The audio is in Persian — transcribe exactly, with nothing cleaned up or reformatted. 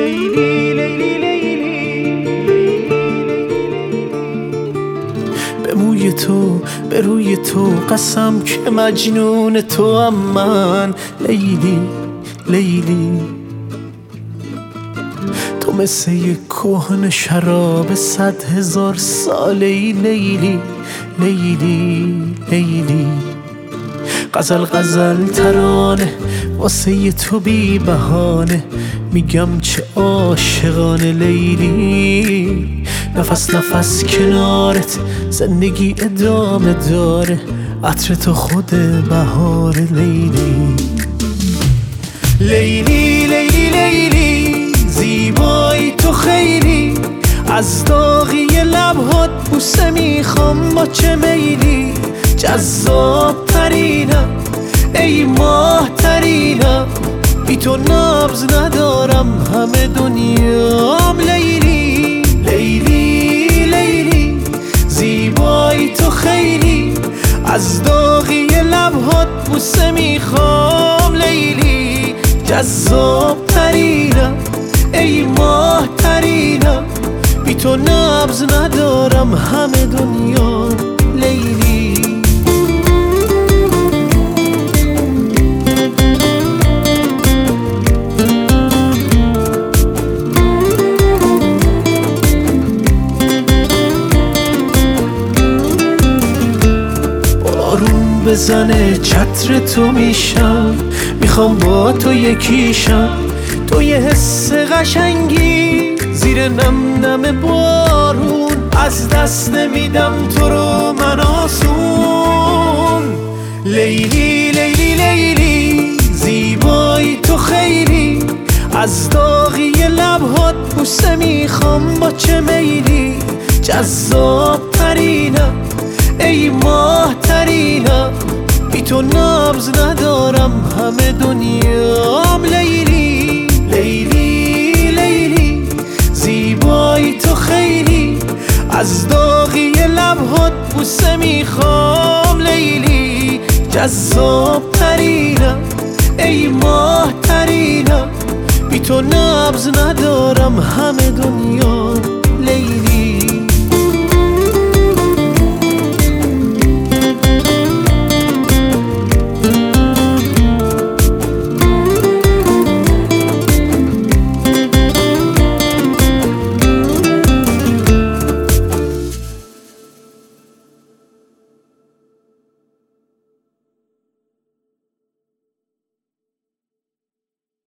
لیلی لیلی لیلی، به موی تو به روی تو قسم که مجنون تو هم من. لیلی لیلی تو مثل یک کهنه شراب صد هزار ساله‌ای. لیلی لیلی لیلی غزل غزل ترانه واسه تو بی بهانه، میگم چه عاشقانه. لیلی نفس نفس کنارت زندگی ادامه داره، عطر تو خود بهار. لیلی لیلی لیلی لیلی زیبایی تو خیلی، از داغی لبهات بوسه میخوام با چه میلی. جذاب ترینم ای ماه ترینم، بی تو نبض ندارم همه دنیام. لیلی لیلی لیلی زیبایی تو خیلی، از داغی لبهات بوسه میخوام. لیلی جذاب ترینم ای ماه ترینم، بی تو نبض ندارم همه دنیا. لیلی بارون بزنه چتر تو میشم، میخوام با تو یکیشم. تو یه حس قشنگی زیر نم نم بارون، از دست نمیدم تو رو من آسون. لیلی لیلی لیلی زیبایی تو خیلی، از داغی لبهات بوسه میخوام با چه میلی. جذاب ترینم ای ماه ترینم، بی تو نبض ندارم همه دنیام. لیلی لیلی لیلی زیبایی تو خیلی، از داغی لبهات بوسه میخوام. لیلی جذاب ترینم ای ماه ترینم، بی تو نبض ندارم همه دنیا.